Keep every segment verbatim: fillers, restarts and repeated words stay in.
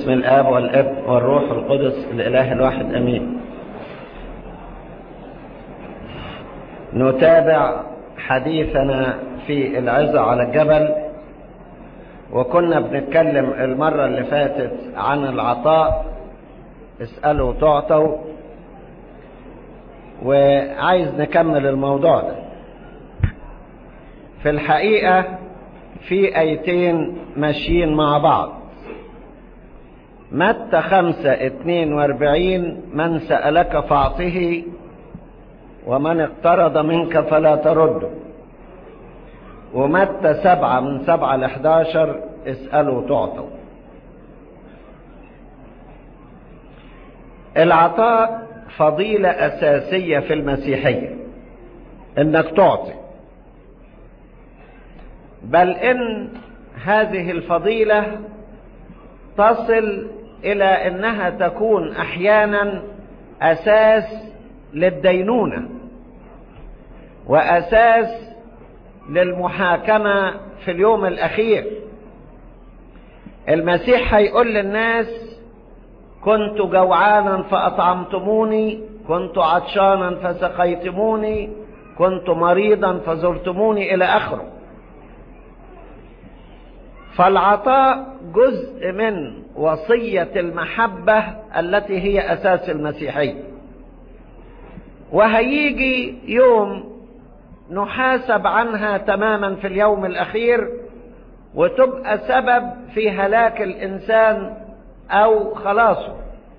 باسم الآب والابن والروح القدس الإله الواحد أمين. نتابع حديثنا في العظة على الجبل، وكنا بنتكلم المرة اللي فاتت عن العطاء، اسألوا تعطوا، وعايز نكمل الموضوع ده. في الحقيقة في آيتين ماشيين مع بعض. متى خمسة اتنين واربعين: من سألك فاعطه، ومن اقترض منك فلا ترده. ومتى سبعة من سبعة لحداشر: اسألوا تعطوا. العطاء فضيلة أساسية في المسيحية، انك تعطي، بل ان هذه الفضيلة تصل الى انها تكون احيانا اساس للدينونة واساس للمحاكمة في اليوم الاخير. المسيح هيقول للناس: كنت جوعانا فأطعمتموني، كنت عطشانا فسقيتموني، كنت مريضا فزرتموني، إلى آخره. فالعطاء جزء من وصية المحبة التي هي أساس المسيحية، وهيجي يوم نحاسب عنها تماما في اليوم الأخير، وتبقى سبب في هلاك الإنسان أو خلاصه.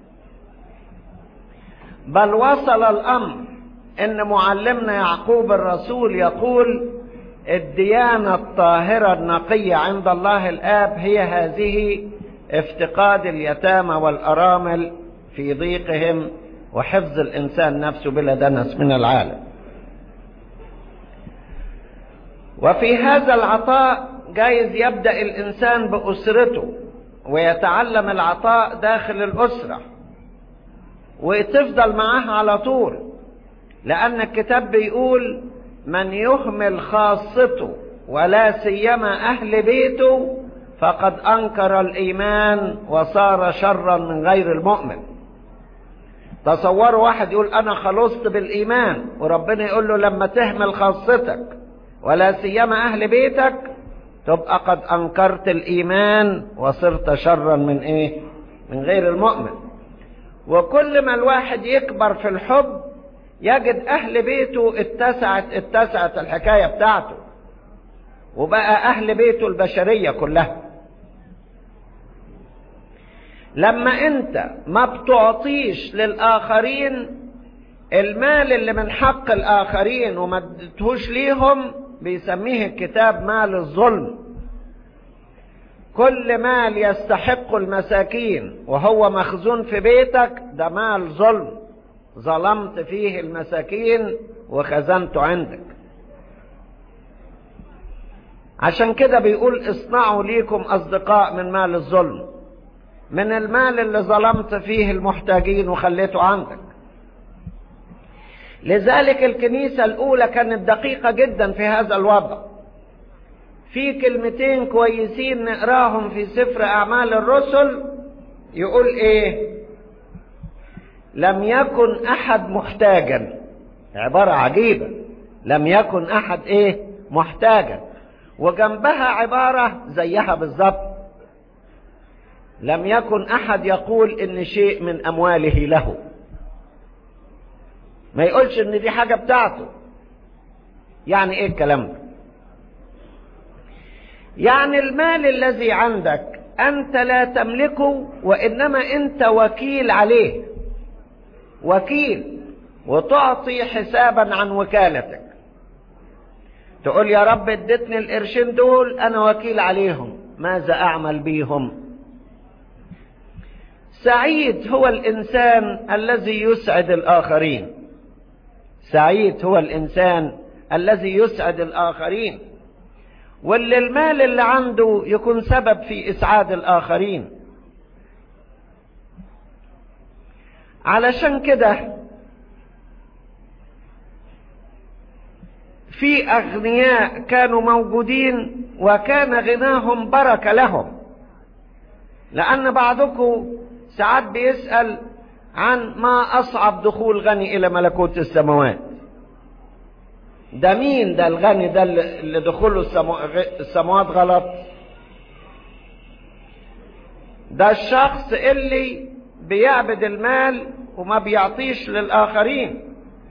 بل وصل الأمر إن معلمنا يعقوب الرسول يقول: الديانة الطاهرة النقية عند الله الآب هي هذه: افتقاد اليتامى والأرامل في ضيقهم، وحفظ الإنسان نفسه بلا دنس من العالم. وفي هذا العطاء جايز يبدأ الإنسان بأسرته ويتعلم العطاء داخل الأسرة، وتفضل معاه على طول، لأن الكتاب بيقول: من يهمل خاصته ولا سيما أهل بيته فقد أنكر الإيمان وصار شرا من غير المؤمن. تصوروا واحد يقول: أنا خلصت بالإيمان، وربنا يقول له: لما تهمل خاصتك ولا سيما أهل بيتك تبقى قد أنكرت الإيمان وصرت شرا من إيه؟ من غير المؤمن. وكل ما الواحد يكبر في الحب يجد أهل بيته اتسعت اتسعت الحكاية بتاعته، وبقى أهل بيته البشرية كلها. لما أنت ما بتعطيش للآخرين المال اللي من حق الآخرين وما اديتهوش ليهم، بيسميه الكتاب مال الظلم. كل مال يستحق المساكين وهو مخزون في بيتك ده مال ظلم، ظلمت فيه المساكين وخزنته عندك. عشان كده بيقول: اصنعوا ليكم أصدقاء من مال الظلم، من المال اللي ظلمت فيه المحتاجين وخليته عندك. لذلك الكنيسة الأولى كانت دقيقة جدا في هذا الوضع. في كلمتين كويسين نقراهم في سفر أعمال الرسل، يقول إيه؟ لم يكن أحد محتاجا. عبارة عجيبة، لم يكن أحد إيه؟ محتاجا. وجنبها عبارة زيها بالضبط: لم يكن أحد يقول إن شيء من أمواله له. ما يقولش إن دي حاجة بتاعته. يعني إيه الكلام ده؟ يعني المال الذي عندك أنت لا تملكه، وإنما أنت وكيل عليه، وكيل، وتعطي حسابا عن وكالتك. تقول: يا رب اديتني القرشين دول، أنا وكيل عليهم، ماذا أعمل بيهم؟ سعيد هو الإنسان الذي يسعد الآخرين. سعيد هو الإنسان الذي يسعد الآخرين، واللي المال اللي عنده يكون سبب في إسعاد الآخرين. علشان كده في أغنياء كانوا موجودين وكان غناهم بركة لهم، لأن بعضكم ساعات بيسأل عن ما أصعب دخول غني إلى ملكوت السماوات. ده مين ده الغني ده اللي دخوله السماوات غلط؟ ده الشخص اللي بيعبد المال وما بيعطيش للآخرين.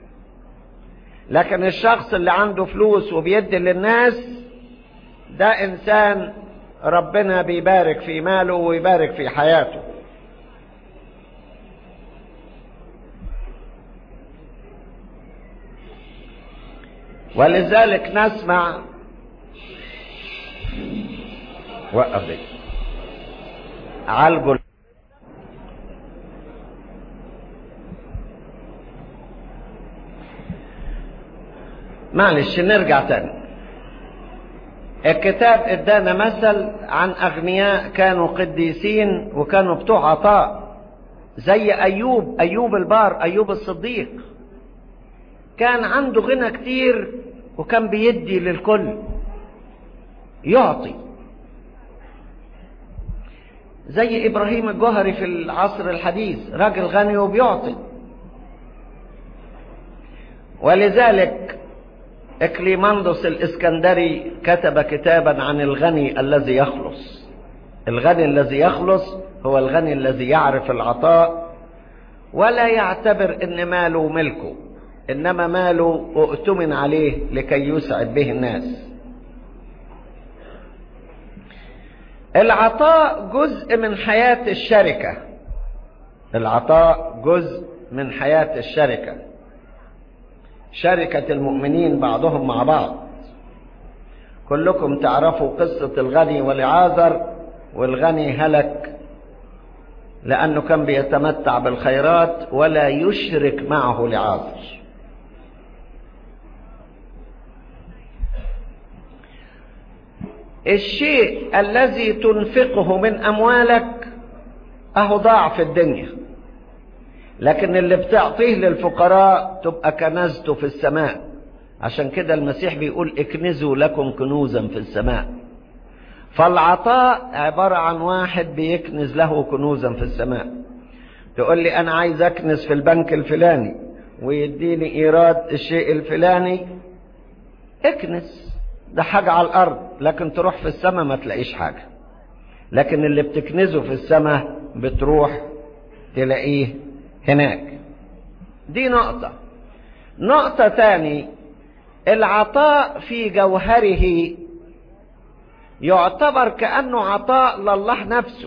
لكن الشخص اللي عنده فلوس وبيدي للناس ده إنسان ربنا بيبارك في ماله ويبارك في حياته. ولذلك نسمع وقف دي عالجل معلش نرجع تاني. الكتاب ادانا مثل عن اغنياء كانوا قديسين وكانوا بتوع عطاء، زي ايوب ايوب البار ايوب الصديق، كان عنده غنى كتير وكان بيدي للكل، يعطي. زي ابراهيم الجوهري في العصر الحديث، راجل غني وبيعطي. ولذلك إكليماندوس الإسكندري كتب كتابا عن الغني الذي يخلص. الغني الذي يخلص هو الغني الذي يعرف العطاء ولا يعتبر ان ماله ملكه، انما ماله اؤتمن عليه لكي يسعد به الناس. العطاء جزء من حياة الشركة. العطاء جزء من حياة الشركة، شركة المؤمنين بعضهم مع بعض. كلكم تعرفوا قصة الغني والعازر، والغني هلك لأنه كان بيتمتع بالخيرات ولا يشرك معه لعازر. الشيء الذي تنفقه من أموالك أهو ضاع في الدنيا، لكن اللي بتعطيه للفقراء تبقى كنزته في السماء. عشان كده المسيح بيقول اكنزوا لكم كنوزا في السماء. فالعطاء عبارة عن واحد بيكنز له كنوزا في السماء. تقول لي أنا عايز أكنز في البنك الفلاني ويديني إيراد الشيء الفلاني، اكنز، ده حاجة على الأرض، لكن تروح في السماء ما تلاقيش حاجة. لكن اللي بتكنزه في السماء بتروح تلاقيه هناك. دي نقطة. نقطة تاني، العطاء في جوهره يعتبر كأنه عطاء لله نفسه.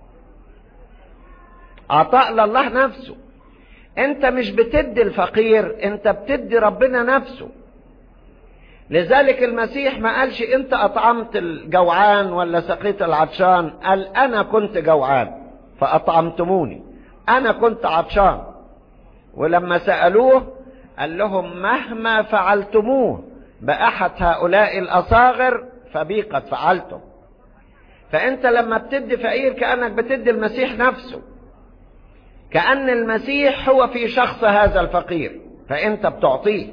عطاء لله نفسه. انت مش بتدي الفقير، انت بتدي ربنا نفسه. لذلك المسيح ما قالش انت اطعمت الجوعان ولا سقيت العطشان، قال انا كنت جوعان فاطعمتموني، انا كنت عطشان. ولما سألوه قال لهم مهما فعلتموه بأحد هؤلاء الأصاغر فبي قد فعلتم. فأنت لما بتدي فقير كأنك بتدي المسيح نفسه، كأن المسيح هو في شخص هذا الفقير، فأنت بتعطيه.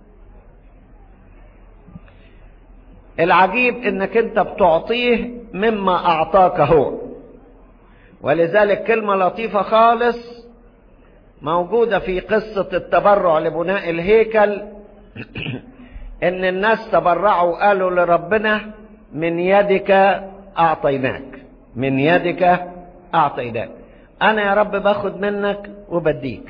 العجيب انك انت بتعطيه مما اعطاك هو. ولذلك كلمة لطيفة خالص موجودة في قصة التبرع لبناء الهيكل، ان الناس تبرعوا قالوا لربنا من يدك اعطيناك، من يدك اعطيناك. انا يا رب باخد منك وبديك.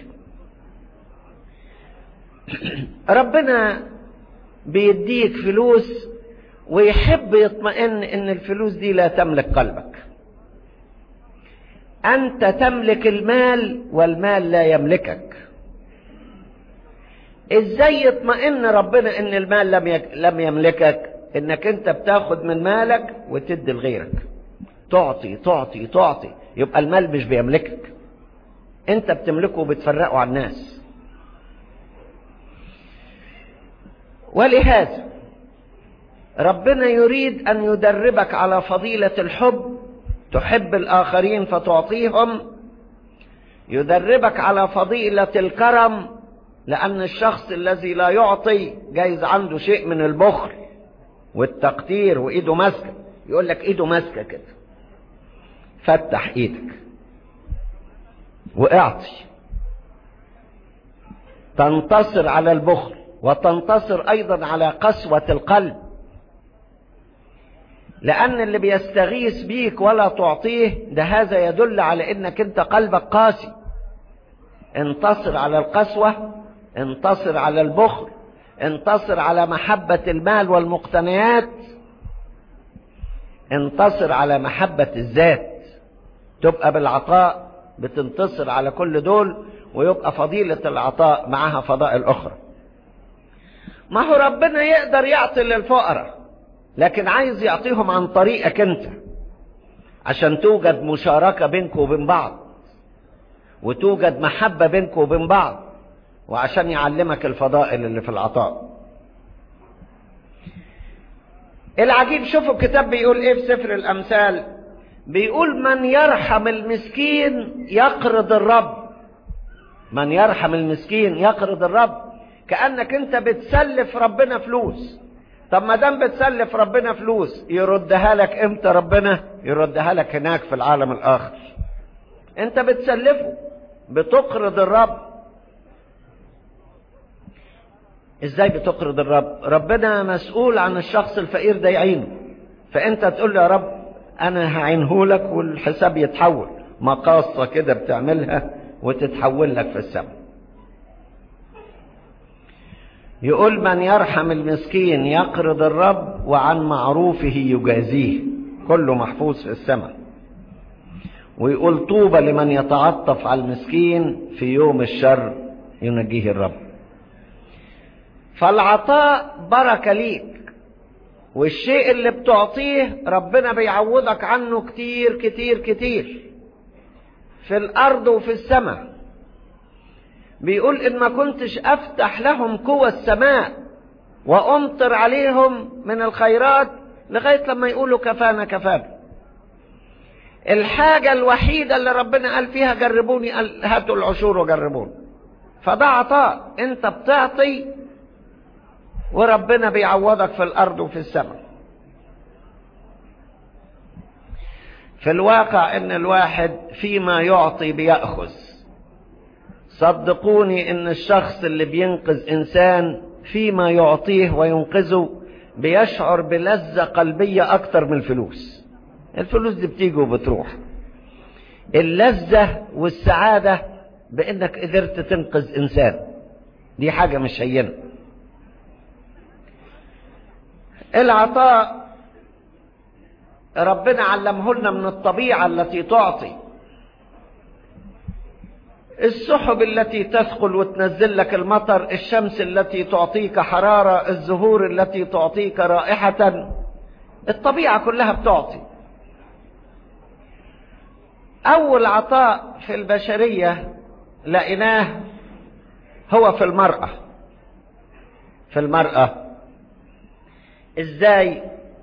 ربنا بيديك فلوس ويحب يطمئن ان الفلوس دي لا تملك قلبك. انت تملك المال والمال لا يملكك. ازاي يطمئن ربنا ان المال لم يك... لم يملكك؟ انك انت بتاخد من مالك وتدي لغيرك، تعطي تعطي تعطي، يبقى المال مش بيملكك، انت بتملكه وبتفرقه على الناس. ولهذا ربنا يريد ان يدربك على فضيلة الحب، تحب الاخرين فتعطيهم. يدربك على فضيلة الكرم، لان الشخص الذي لا يعطي جايز عنده شيء من البخل والتقتير وايده ماسكه، يقول لك ايده ماسكه كده. فتح ايدك واعطي، تنتصر على البخل وتنتصر ايضا على قسوة القلب، لان اللي بيستغيث بيك ولا تعطيه ده هذا يدل على انك انت قلبك قاسي. انتصر على القسوة، انتصر على البخل، انتصر على محبة المال والمقتنيات، انتصر على محبة الذات. تبقى بالعطاء بتنتصر على كل دول، ويبقى فضيلة العطاء معها فضائل أخرى. ما هو ربنا يقدر يعطي للفقراء، لكن عايز يعطيهم عن طريقك انت، عشان توجد مشاركة بينك وبين بعض، وتوجد محبة بينك وبين بعض، وعشان يعلمك الفضائل اللي في العطاء. العجيب، شوفوا الكتاب بيقول ايه في سفر الامثال، بيقول من يرحم المسكين يقرض الرب. من يرحم المسكين يقرض الرب. كأنك انت بتسلف ربنا فلوس. طب ما دام بتسلف ربنا فلوس، يردها لك امتى ربنا؟ يردها لك هناك في العالم الاخر. انت بتسلفه، بتقرض الرب. ازاي بتقرض الرب؟ ربنا مسؤول عن الشخص الفقير ده يعينه، فانت تقول له يا رب انا هعينه لك، والحساب يتحول مقاصة كده بتعملها وتتحول لك في السماء. يقول من يرحم المسكين يقرض الرب وعن معروفه يجازيه، كله محفوظ في السماء. ويقول طوبى لمن يتعطف على المسكين في يوم الشر ينجيه الرب. فالعطاء بركة ليك، والشيء اللي بتعطيه ربنا بيعوضك عنه كتير كتير كتير في الأرض وفي السماء. بيقول إن ما كنتش أفتح لهم قوى السماء وأمطر عليهم من الخيرات لغاية لما يقولوا كفانا كفانا. الحاجة الوحيدة اللي ربنا قال فيها جربوني، قال هاتوا العشور وجربوني. فده عطاء، انت بتعطي وربنا بيعوضك في الأرض وفي السماء. في الواقع ان الواحد فيما يعطي بيأخذ. صدقوني ان الشخص اللي بينقذ انسان فيما يعطيه وينقذه بيشعر بلذة قلبية اكتر من الفلوس. الفلوس دي بتيجي وبتروح. اللذة والسعادة بانك قدرت تنقذ انسان دي حاجة مش هينة. العطاء ربنا علمه لنا من الطبيعة التي تعطي. السحب التي تثقل وتنزل لك المطر، الشمس التي تعطيك حرارة، الزهور التي تعطيك رائحة، الطبيعة كلها بتعطي. أول عطاء في البشرية لقيناه هو في المرأة. في المرأة إزاي؟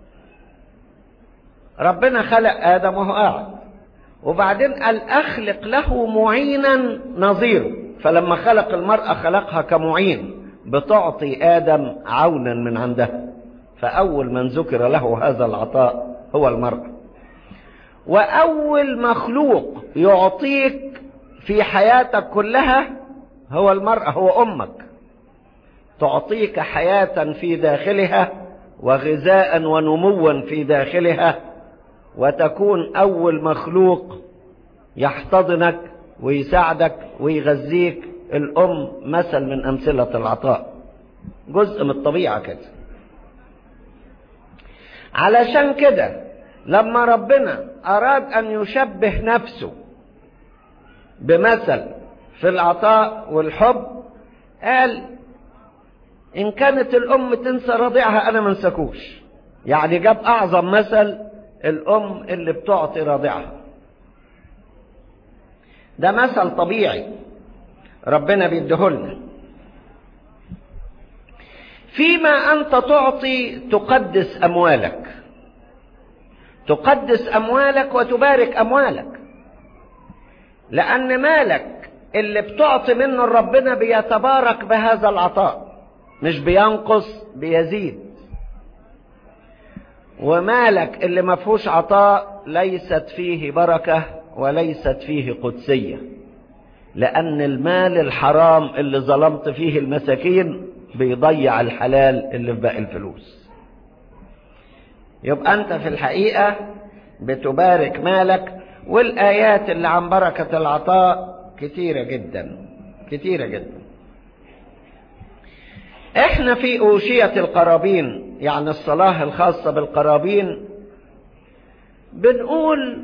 ربنا خلق آدم وهو قاعد، وبعدين قال أخلق له معينا نظيره. فلما خلق المرأة خلقها كمعين بتعطي آدم عونا من عندها. فأول من ذكر له هذا العطاء هو المرأة. وأول مخلوق يعطيك في حياتك كلها هو المرأة، هو أمك. تعطيك حياة في داخلها وغذاء ونموا في داخلها، وتكون أول مخلوق يحتضنك ويساعدك ويغذيك. الأم مثل من أمثلة العطاء، جزء من الطبيعة كده. علشان كده لما ربنا أراد أن يشبه نفسه بمثل في العطاء والحب قال إن كانت الأم تنسى رضيعها أنا منسكوش. يعني جاب أعظم مثل الأم اللي بتعطي رضيعها. ده مثل طبيعي ربنا بيديهولنا. فيما أنت تعطي تقدس أموالك، تقدس أموالك وتبارك أموالك، لأن مالك اللي بتعطي منه ربنا بيتبارك بهذا العطاء، مش بينقص، بيزيد. ومالك اللي ما فيهوش عطاء ليست فيه بركة وليست فيه قدسية، لأن المال الحرام اللي ظلمت فيه المساكين بيضيع الحلال اللي في باقي الفلوس. يبقى أنت في الحقيقة بتبارك مالك. والآيات اللي عن بركة العطاء كتيرة جدا كتيرة جدا. احنا في أوشية القرابين، يعني الصلاة الخاصة بالقرابين، بنقول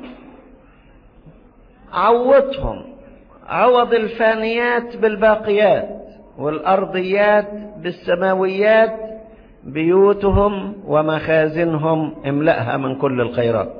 عوضهم عوض الفانيات بالباقيات والأرضيات بالسماويات، بيوتهم ومخازنهم املأها من كل الخيرات.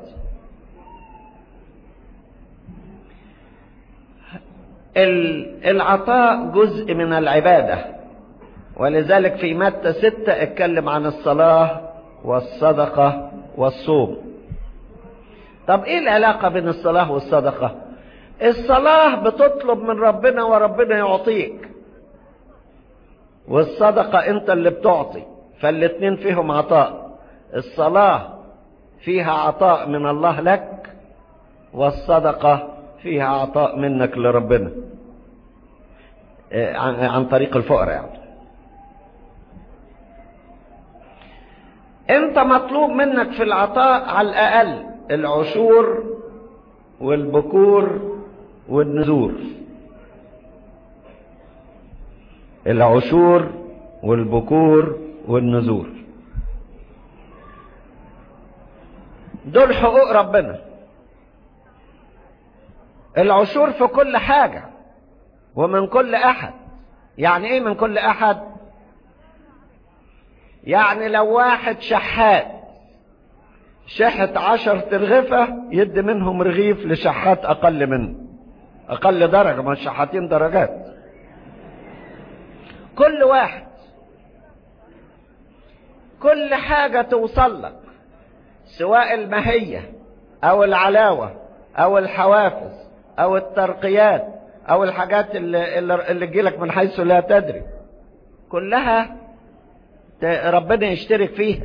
العطاء جزء من العبادة، ولذلك في متى ستة اتكلم عن الصلاة والصدقة والصوم. طب ايه العلاقة بين الصلاة والصدقة؟ الصلاة بتطلب من ربنا وربنا يعطيك، والصدقة انت اللي بتعطي، فالاتنين فيهم عطاء. الصلاة فيها عطاء من الله لك، والصدقة فيها عطاء منك لربنا عن طريق الفقراء. يعني انت مطلوب منك في العطاء على الأقل العشور والبكور والنذور. العشور والبكور والنذور دول حقوق ربنا. العشور في كل حاجة ومن كل أحد. يعني ايه من كل أحد؟ يعني لو واحد شحات شحت عشر ترغفة يدي منهم رغيف لشحات أقل منه، أقل درجة، ما الشحاتين درجات. كل واحد كل حاجة توصل لك، سواء المهية أو العلاوة أو الحوافز أو الترقيات أو الحاجات اللي, اللي تجيلك من حيث لا تدري، كلها ربنا يشترك فيها.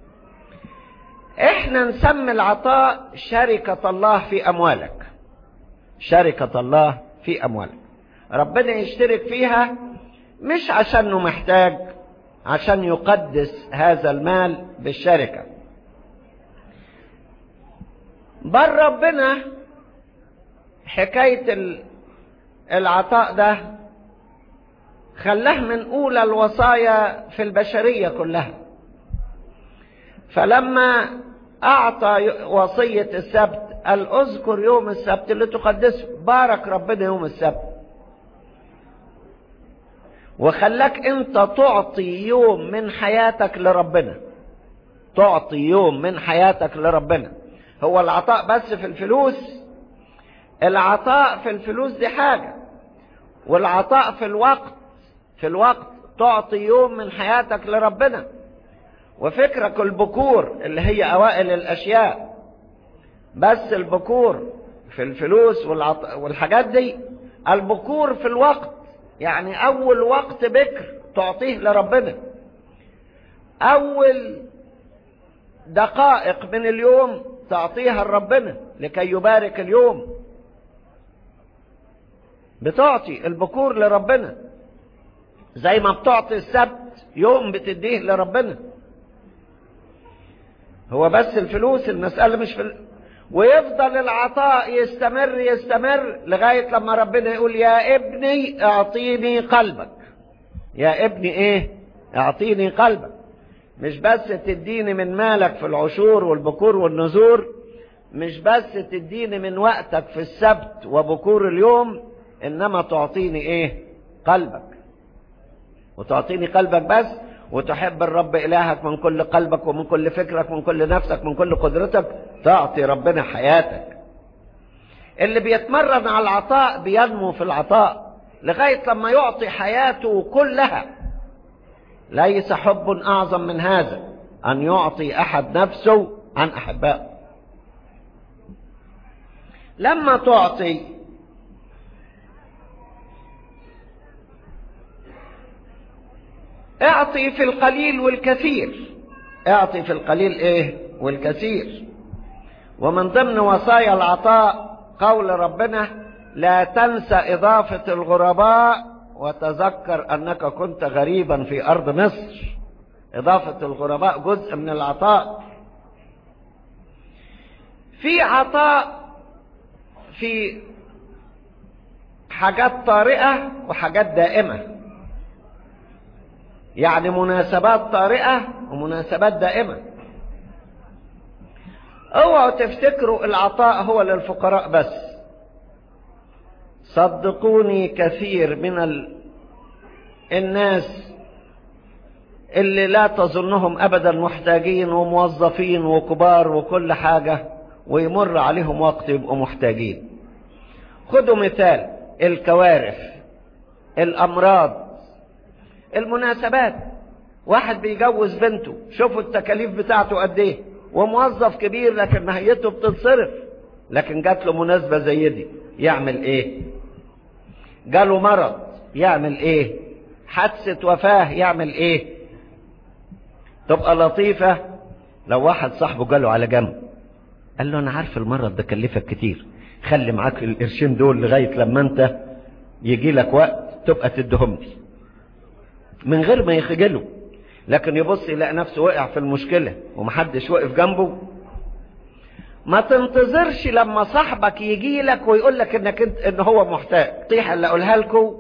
احنا نسمي العطاء شركة الله في أموالك. شركة الله في أموالك ربنا يشترك فيها، مش عشانه محتاج، عشان يقدس هذا المال بالشركة. بل ربنا حكاية العطاء ده خلاه من أولى الوصايا في البشرية كلها. فلما أعطى وصية السبت قال اذكر يوم السبت اللي تقدسه، بارك ربنا يوم السبت، وخلاك انت تعطي يوم من حياتك لربنا. تعطي يوم من حياتك لربنا. هو العطاء بس في الفلوس؟ العطاء في الفلوس دي حاجة، والعطاء في الوقت في الوقت تعطي يوم من حياتك لربنا. وفكرك البكور اللي هي أوائل الأشياء، بس البكور في الفلوس والعط... والحاجات دي. البكور في الوقت يعني أول وقت بكر تعطيه لربنا، أول دقائق من اليوم تعطيها لربنا لكي يبارك اليوم. بتعطي البكور لربنا زي ما بتعطي السبت يوم بتديه لربنا. هو بس الفلوس المسألة مش في ال... ويفضل العطاء يستمر يستمر لغاية لما ربنا يقول يا ابني اعطيني قلبك. يا ابني ايه؟ اعطيني قلبك. مش بس تديني من مالك في العشور والبكور والنذور، مش بس تديني من وقتك في السبت وبكور اليوم، انما تعطيني ايه؟ قلبك. وتعطيني قلبك بس، وتحب الرب إلهك من كل قلبك ومن كل فكرك من كل نفسك من كل قدرتك. تعطي ربنا حياتك. اللي بيتمرن على العطاء بينمو في العطاء لغاية لما يعطي حياته كلها. ليس حب أعظم من هذا أن يعطي أحد نفسه عن أحبائه. لما تعطي اعطي في القليل والكثير. اعطي في القليل ايه والكثير. ومن ضمن وصايا العطاء قول ربنا: لا تنسى إضافة الغرباء وتذكر أنك كنت غريبا في أرض مصر. إضافة الغرباء جزء من العطاء. في عطاء في حاجات طارئة وحاجات دائمة، يعني مناسبات طارئة ومناسبات دائمة. اوعوا تفتكروا العطاء هو للفقراء بس. صدقوني كثير من ال... الناس اللي لا تظنهم ابدا محتاجين وموظفين وكبار وكل حاجة، ويمر عليهم وقت يبقوا محتاجين. خدوا مثال: الكوارث، الامراض، المناسبات. واحد بيجوز بنته، شوفوا التكاليف بتاعته قد ايه، وموظف كبير لكن مهيته بتتصرف، لكن جات له مناسبة زي دي يعمل ايه؟ جاله مرض يعمل ايه؟ حادثة وفاة يعمل ايه؟ تبقى لطيفة لو واحد صاحبه جاله على جنب قال له: انا عارف المرض ده كلفك كتير، خلي معاك القرشين دول لغاية لما انت يجي لك وقت تبقى تدهم لي، من غير ما يخجله. لكن يبص يلاقي نفسه وقع في المشكلة ومحدش وقف جنبه. ما تنتظرش لما صاحبك يجي لك ويقول لك انك انت ان هو محتاج. طيحة اللي اقولها لكم: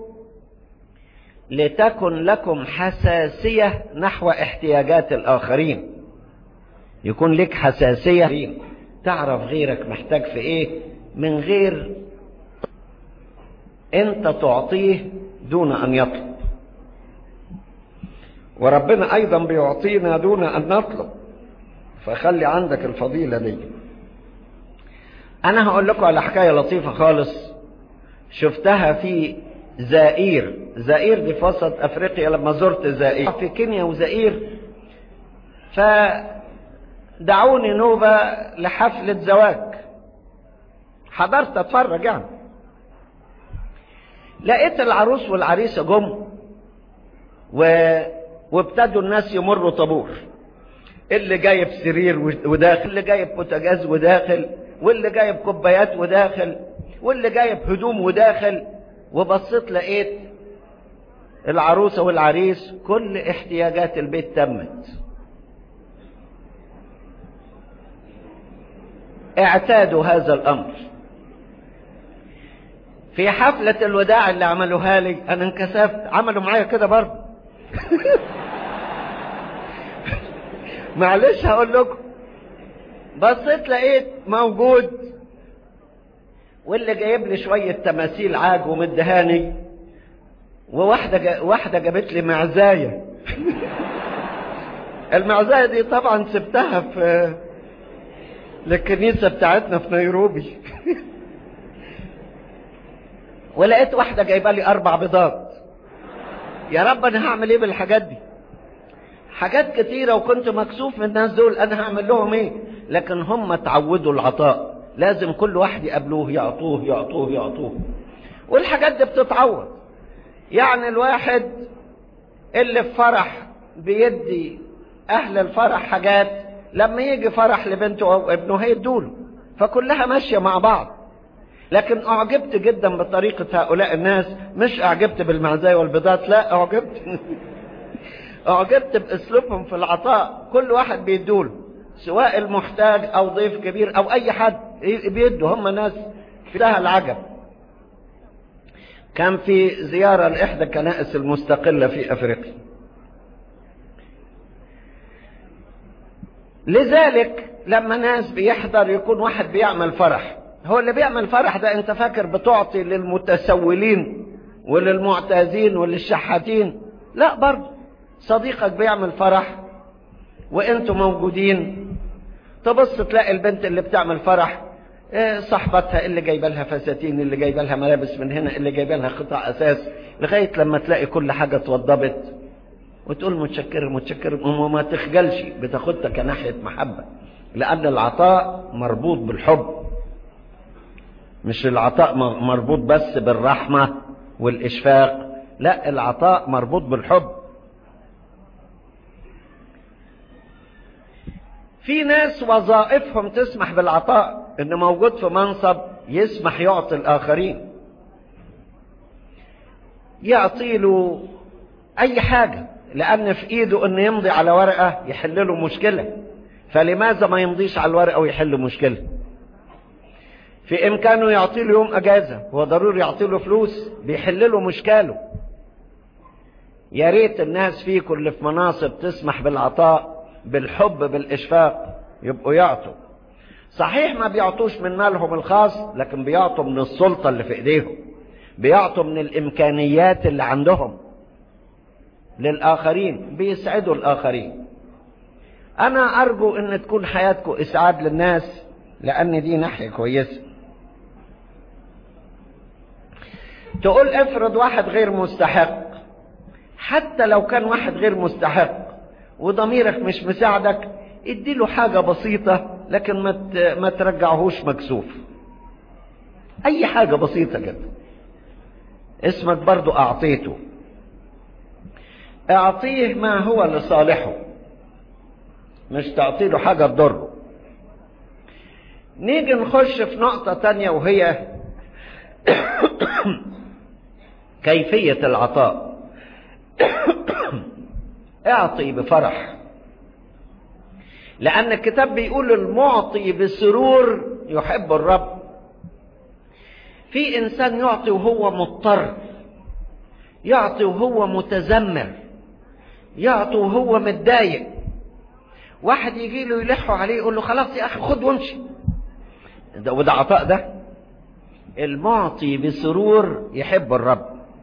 لتكن لكم حساسية نحو احتياجات الاخرين. يكون لك حساسية، تعرف غيرك محتاج في ايه من غير انت تعطيه دون ان يطلب. وربنا ايضا بيعطينا دون ان نطلب، فخلي عندك الفضيلة دي. انا هقول لكم على حكاية لطيفة خالص شفتها في زائير. زائير دي في وسط افريقيا. لما زرت زائير في كينيا وزائير، فدعوني نوبة لحفلة زواج، حضرت اتفرج يعني. لقيت العروس والعريسة جم و... وابتدوا الناس يمروا طابور، اللي جايب سرير وداخل، اللي جايب بوتاجاز وداخل، واللي جايب كوبايات وداخل، واللي جايب هدوم وداخل. وبصيت لقيت العروسة والعريس كل احتياجات البيت تمت. اعتادوا هذا الامر. في حفلة الوداع اللي عملوها لي انا انكسفت، عملوا معايا كده برضه. معلش هقول لكم، بصيت لقيت موجود واللي جايب لي شوية تماثيل عاج ومدهاني، وواحدة جا... واحدة جابت لي معزاية. المعزاية دي طبعا سبتها في للكنيسة بتاعتنا في نيروبي. ولقيت واحدة جايبة لي أربع بيضات. يا رب أنا هعمل إيه بالحاجات دي؟ حاجات كتيرة، وكنت مكسوف من الناس دول، أنا هعمل لهم إيه؟ لكن هم تعودوا العطاء، لازم كل واحد يقابلوه يعطوه يعطوه يعطوه، والحاجات دي بتتعوض. يعني الواحد اللي في فرح بيدي أهل الفرح حاجات، لما يجي فرح لبنته أو ابنه هيدوله، فكلها ماشية مع بعض. لكن أعجبت جدا بطريقة هؤلاء الناس، مش أعجبت بالمعزايا والبيضات، لا أعجبت أعجبت بأسلوبهم في العطاء. كل واحد بيدوله، سواء المحتاج أو ضيف كبير أو أي حد بيدوا، هم ناس فيها العجب. كان في زيارة لإحدى الكنائس المستقلة في أفريقيا، لذلك لما ناس بيحضر يكون واحد بيعمل فرح. هو اللي بيعمل فرح ده انت فاكر بتعطي للمتسولين وللمعتازين وللشحاتين؟ لا، برضه صديقك بيعمل فرح وانتوا موجودين، تبص تلاقي البنت اللي بتعمل فرح صاحبتها اللي جايبه لها فساتين، اللي جايبه لها ملابس من هنا، اللي جايبه لها قطع اساس، لغايه لما تلاقي كل حاجه اتوضبت وتقول متشكر متشكر، وما تخجلش، بتاخدها كناحيه محبه، لان العطاء مربوط بالحب. مش العطاء مربوط بس بالرحمه والاشفاق، لا، العطاء مربوط بالحب. في ناس وظائفهم تسمح بالعطاء، إنه موجود في منصب يسمح يعطي الآخرين، يعطي له أي حاجة، لأن في إيده إنه يمضي على ورقة يحل له مشكلة، فلماذا ما يمضيش على الورقة ويحل مشكلة؟ في إمكانه يعطي له يوم أجازة، هو ضروري يعطي له فلوس بيحل له مشكاله. يا ريت الناس فيكم اللي في مناصب تسمح بالعطاء بالحب بالإشفاق يبقوا يعطوا. صحيح ما بيعطوش من مالهم الخاص، لكن بيعطوا من السلطة اللي في إيديهم، بيعطوا من الإمكانيات اللي عندهم للآخرين، بيسعدوا الآخرين. أنا أرجو أن تكون حياتكم إسعاد للناس، لأن دي ناحية كويسة. تقول افرض واحد غير مستحق، حتى لو كان واحد غير مستحق وضميرك مش مساعدك، اديله حاجة بسيطة، لكن ما ما ترجعهوش مكسوف. أي حاجة بسيطة جدا، اسمك برضو أعطيته. اعطيه ما هو لصالحه، مش تعطيله حاجة تضره. نيجي نخش في نقطة تانية، وهي كيفية العطاء. اعطي بفرح، لأن الكتاب بيقول المعطي بسرور يحب الرب. في إنسان يعطي وهو مضطر، يعطي وهو متذمر، يعطي وهو متضايق. واحد يجي له يلحوا عليه يقول له خلاص يا أخي خد وامشي، ده وده عطاء؟ ده المعطي بسرور يحب الرب.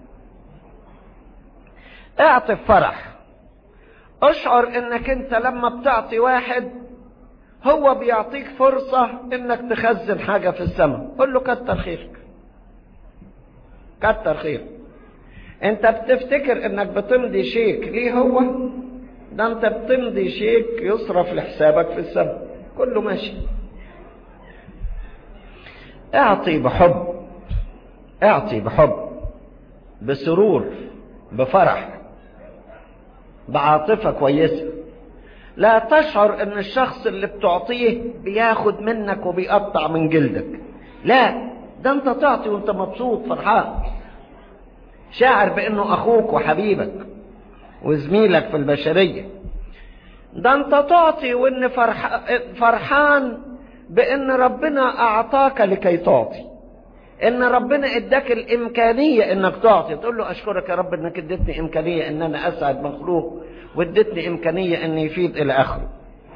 اعطي بفرح، اشعر انك انت لما بتعطي واحد هو بيعطيك فرصة انك تخزن حاجة في السماء. قل له كتر خيرك، كتر خير. انت بتفتكر انك بتمضي شيك ليه؟ هو ده انت بتمضي شيك يصرف لحسابك في السماء، كله ماشي. اعطي بحب، اعطي بحب، بسرور، بفرح، بعاطفة كويسة. لا تشعر ان الشخص اللي بتعطيه بياخد منك وبيقطع من جلدك، لا، ده انت تعطي وانت مبسوط فرحان، شاعر بانه اخوك وحبيبك وزميلك في البشرية. ده انت تعطي وان فرح فرحان بان ربنا اعطاك لكي تعطي، ان ربنا اداك الامكانية انك تعطي. تقول له اشكرك يا رب انك ادتني امكانية ان انا اسعد مخلوق، وادتني امكانية ان يفيد الى اخره.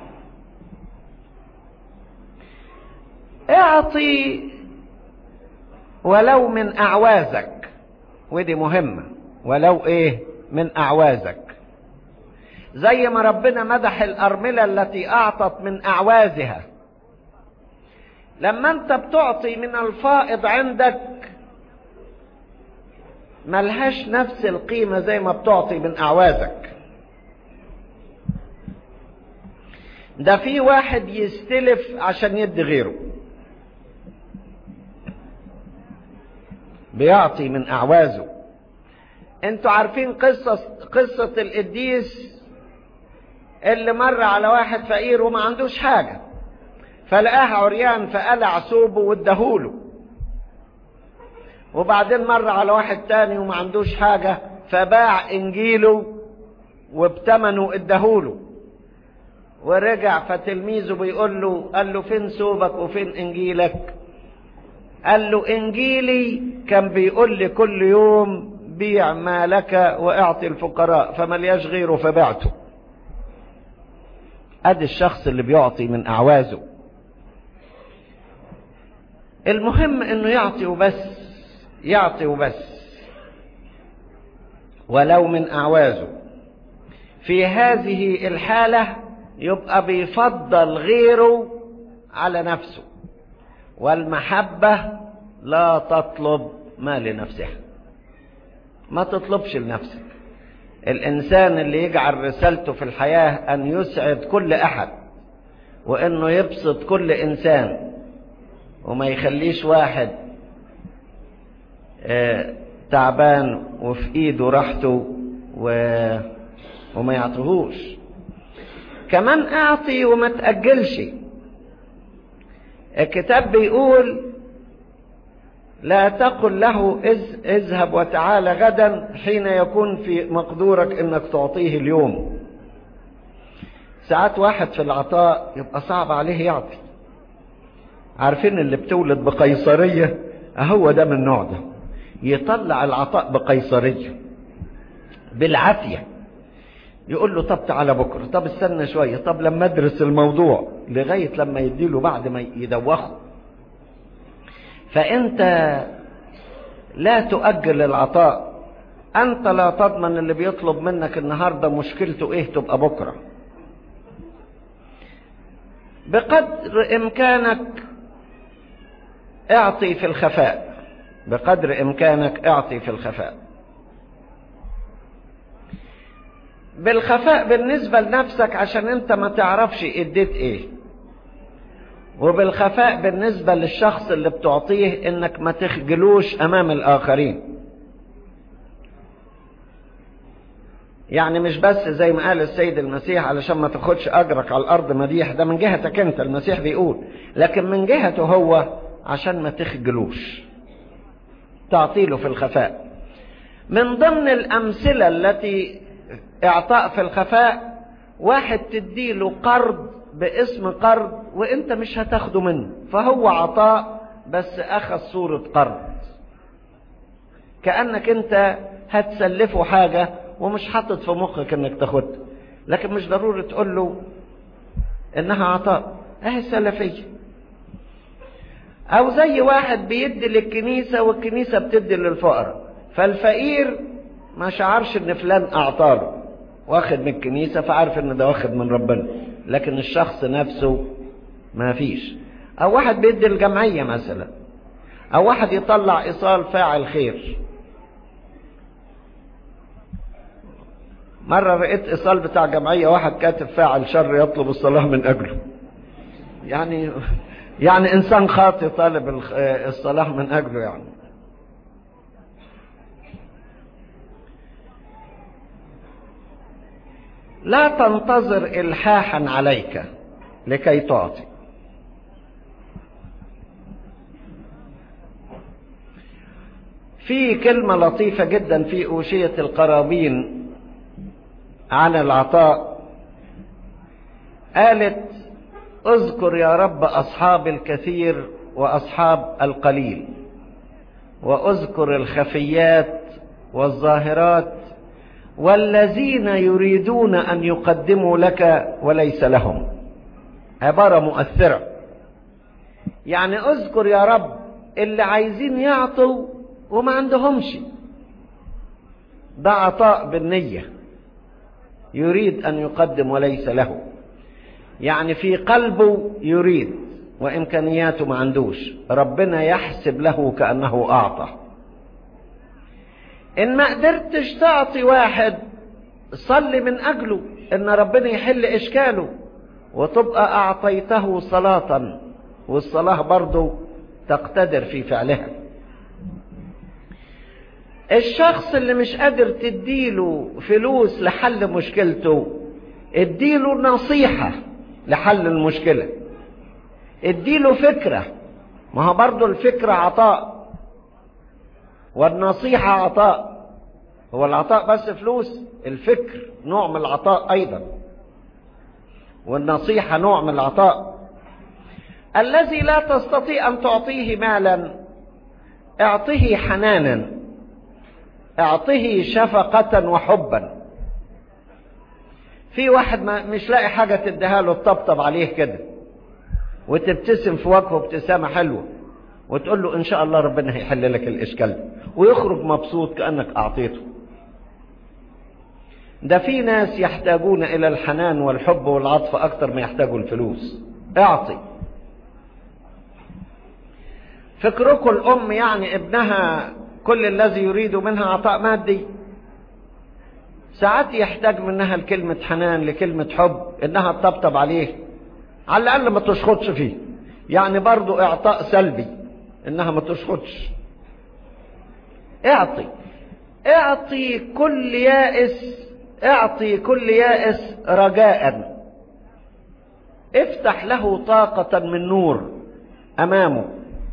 اعطي ولو من اعوازك، ودي مهمة، ولو ايه من اعوازك. زي ما ربنا مدح الارملة التي اعطت من اعوازها. لما انت بتعطي من الفائض عندك ملهاش نفس القيمة زي ما بتعطي من اعوازك. ده في واحد يستلف عشان يدي غيره، بيعطي من اعوازه. انتوا عارفين قصة قصة القديس اللي مر على واحد فقير وما عندوش حاجة، فلقاه عريان فقلع ثوبه واداهوله. وبعدين مر على واحد تاني وما عندوش حاجة فباع انجيله وبتمنه اداهوله. ورجع فتلميذه بيقول له، قال له فين ثوبك وفين انجيلك؟ قال له انجيلي كان بيقول لي كل يوم بيع ما لك واعطي الفقراء، فملياش غيره فبعته. ادي الشخص اللي بيعطي من اعوازه. المهم انه يعطي وبس، يعطي وبس ولو من اعوازه. في هذه الحالة يبقى بيفضل غيره على نفسه. والمحبة لا تطلب ما لنفسها، ما تطلبش لنفسك. الانسان اللي يجعل رسالته في الحياة ان يسعد كل احد، وانه يبسط كل انسان، وما يخليش واحد آه تعبان وفي ايده راحته و... وما يعطيهوش. كمان اعطي وما تأجلش. الكتاب بيقول لا تقل له اذهب وتعالى غدا حين يكون في مقدورك انك تعطيه اليوم. ساعات واحد في العطاء يبقى صعب عليه يعطي. عارفين اللي بتولد بقيصرية؟ هو ده من النوع ده، يطلع العطاء بقيصرية بالعافية. يقول له طب تعالى بكرة، طب استنى شوية، طب لما ادرس الموضوع، لغاية لما يديله بعد ما يدوخه. فانت لا تؤجل العطاء. انت لا تضمن اللي بيطلب منك النهاردة مشكلته ايه تبقى بكرة. بقدر امكانك اعطي في الخفاء، بقدر امكانك اعطي في الخفاء. بالخفاء بالنسبة لنفسك عشان انت ما تعرفش اديت ايه، وبالخفاء بالنسبة للشخص اللي بتعطيه انك ما تخجلوش امام الاخرين. يعني مش بس زي ما قال السيد المسيح علشان ما تاخدش اجرك على الارض مديح، ده من جهتك انت المسيح بيقول، لكن من جهته هو عشان ما تخجلوش تعطيله في الخفاء. من ضمن الامثلة التي اعطاء في الخفاء، واحد تديله قرض باسم قرض وانت مش هتاخده منه، فهو عطاء بس اخذ صورة قرض، كأنك انت هتسلفه حاجة ومش حاطط في مخك انك تاخدها، لكن مش ضروري تقول له انها عطاء، اهي سلفية. او زي واحد بيدي للكنيسة والكنيسة بتدي للفقراء، فالفقير ما شعرش ان فلان اعطاله، واخد من الكنيسة فعارف ان ده واخد من ربنا، لكن الشخص نفسه ما فيش. او واحد بيدي الجمعية مثلا، او واحد يطلع ايصال فاعل خير. مرة رأيت ايصال بتاع جمعية واحد كاتب فاعل شر يطلب الصلاة من اجله، يعني يعني انسان خاطئ طالب الصلاة من اجله. يعني لا تنتظر إلحاحا عليك لكي تعطي. في كلمة لطيفة جدا في أوشية القرابين عن العطاء، قالت اذكر يا رب أصحاب الكثير وأصحاب القليل، واذكر الخفيات والظاهرات والذين يريدون أن يقدموا لك وليس لهم. عبارة مؤثرة، يعني اذكر يا رب اللي عايزين يعطوا وما عندهمش، ده عطاء بالنية، يريد أن يقدم وليس له، يعني في قلبه يريد وإمكانياته ما عندوش، ربنا يحسب له كأنه أعطى. إن ما قدرتش تعطي واحد، صلي من أجله إن ربنا يحل إشكاله، وتبقى أعطيته صلاة، والصلاة برضو تقتدر في فعلها. الشخص اللي مش قادر تديله فلوس لحل مشكلته، اديله نصيحة لحل المشكلة، اديله فكرة، ما هو برضو الفكرة عطاء والنصيحة عطاء. هو العطاء بس فلوس؟ الفكر نوع من العطاء أيضا، والنصيحة نوع من العطاء. الذي لا تستطيع أن تعطيه مالا، اعطه حنانا، اعطه شفقة وحبا. في واحد ما مش لاقي حاجة تديها له، تطبطب عليه كده وتبتسم في وجهه ابتسامة حلوة وتقول له إن شاء الله ربنا هيحل لك الإشكال ده، ويخرج مبسوط كأنك أعطيته. ده في ناس يحتاجون إلى الحنان والحب والعطف أكتر ما يحتاجوا الفلوس. اعطي. فكركم الأم يعني ابنها كل الذي يريد منها عطاء مادي؟ ساعات يحتاج منها لكلمة حنان، لكلمة حب، إنها تطبطب عليه، على الأقل ما تشخطش فيه، يعني برضو إعطاء سلبي إنها ما تشخطش. اعطي اعطي كل يائس، اعطي كل يائس رجاء، افتح له طاقة من نور أمامه.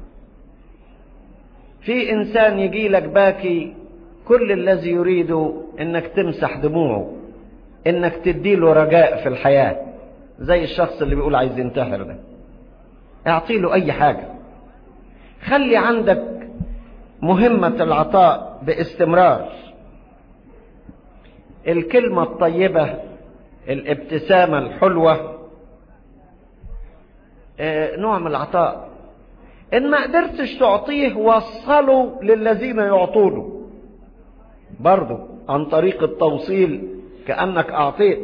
في إنسان يجي لك باكي، كل الذي يريده إنك تمسح دموعه، إنك تديله رجاء في الحياة، زي الشخص اللي بيقول عايز ينتحر ده، اعطيله أي حاجة. خلي عندك مهمة العطاء باستمرار، الكلمة الطيبة، الابتسامة الحلوة، نوع من العطاء. إن ما قدرتش تعطيه وصله للذين يعطونه برضو عن طريق التوصيل، كأنك أعطيت.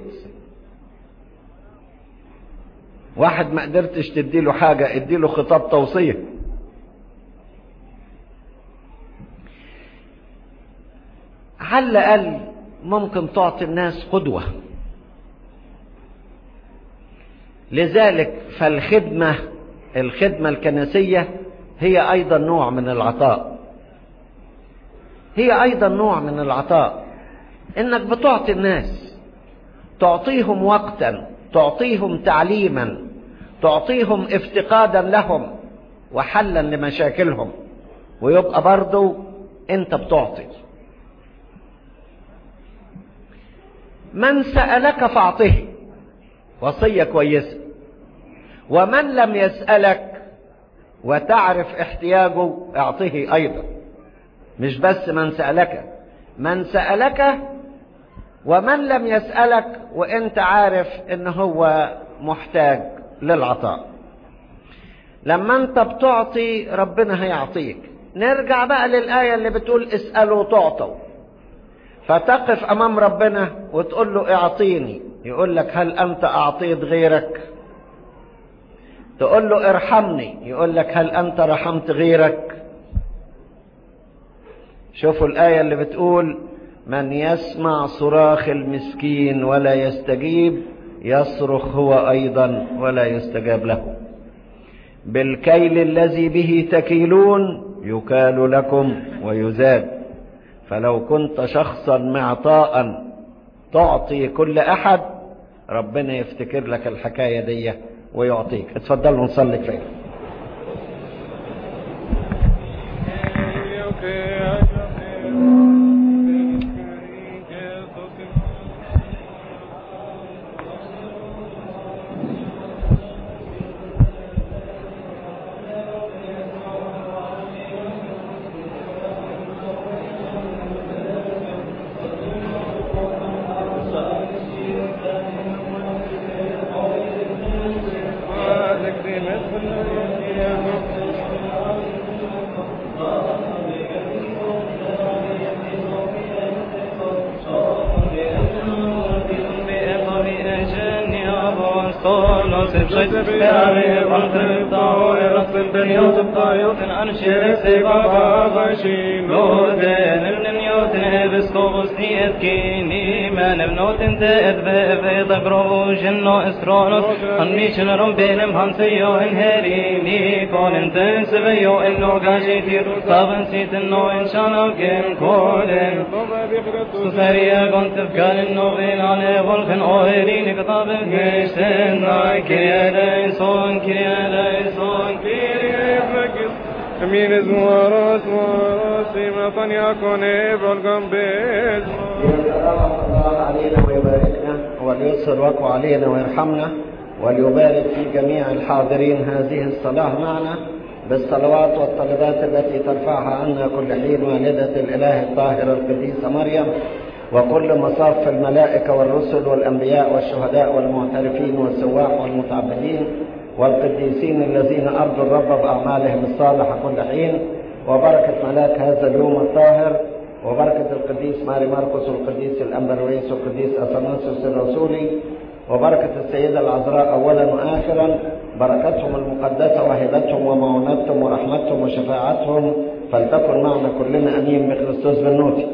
واحد ما قدرتش تديله حاجة، اديله خطاب توصية. على الأقل ممكن تعطي الناس قدوة. لذلك فالخدمة الخدمة الكنسية هي أيضا نوع من العطاء، هي أيضا نوع من العطاء، إنك بتعطي الناس، تعطيهم وقتا، تعطيهم تعليما، تعطيهم افتقادا لهم وحلا لمشاكلهم، ويبقى برضو انت بتعطي. من سألك فاعطه، وصية كويسة. ومن لم يسألك وتعرف احتياجه اعطيه ايضا. مش بس من سألك، من سألك ومن لم يسألك وانت عارف ان هو محتاج للعطاء. لما انت بتعطي ربنا هيعطيك. نرجع بقى للآية اللي بتقول اسألوا تعطوا. فتقف امام ربنا وتقول له اعطيني، يقول لك هل انت اعطيت غيرك؟ تقول له ارحمني، يقول لك هل انت رحمت غيرك؟ شوفوا الآية اللي بتقول من يسمع صراخ المسكين ولا يستجيب يصرخ هو أيضا ولا يستجاب له. بالكيل الذي به تكيلون يكال لكم ويزاد. فلو كنت شخصا معطاء تعطي كل أحد، ربنا يفتكر لك الحكاية دي ويعطيك. اتفضلوا نصلي كفاية. Amines moros moros imatan yakun ibrahim bez. الله علينا ويباركنا وليسر وقوه علينا ويرحمنا وليبارك في جميع الحاضرين هذه الصلاة معنا بالصلوات والطلبات التي ترفعها عنا كل حين والدة الإله الطاهرة القديسة مريم، وكل مصاف الملائكة والرسل والأنبياء والشهداء والمعترفين والسواح والمتعبدين والقديسين الذين أرضوا الرب بأعمالهم الصالحة كل حين، وبركة ملاك هذا اليوم الطاهر، وبركة القديس ماري مرقس والقديس الأنبرويس والقديس أثناسيوس الرسولي، وبركة السيدة العذراء أولا وآخرا، بركتهم المقدسة وهبتهم ومعونتهم ورحمتهم وشفاعتهم فلتكن معنا كلنا أمين بخريستوس بالنوتي.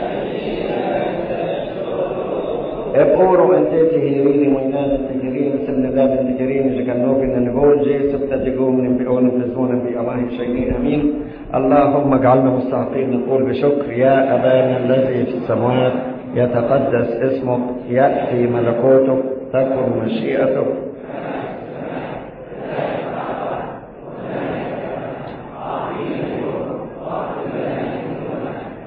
ابقوروا انت تهيريني وينان التجرين سن داب التجرين جكنوك ان نقول جي ستة تقوم نبئون تزمون بأماه شيئين امين. اللهم اجعلنا مستحقين نقول بشكر يا ابانا الذي في السماوات يتقدس اسمك يأتي ملكوتك تكن مشيئتك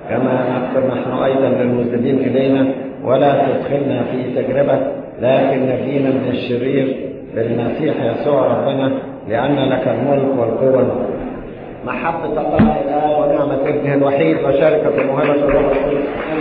كما نغفر نحن أيضا للمذنبين إلينا، ولا تدخلنا في تجربة لكن نجينا من الشرير بالمسيح يسوع ربنا، لأن لك الملك والقوة محبة الله الآب ونعمة ابنه الوحيد وشركة موهبة الروح القدس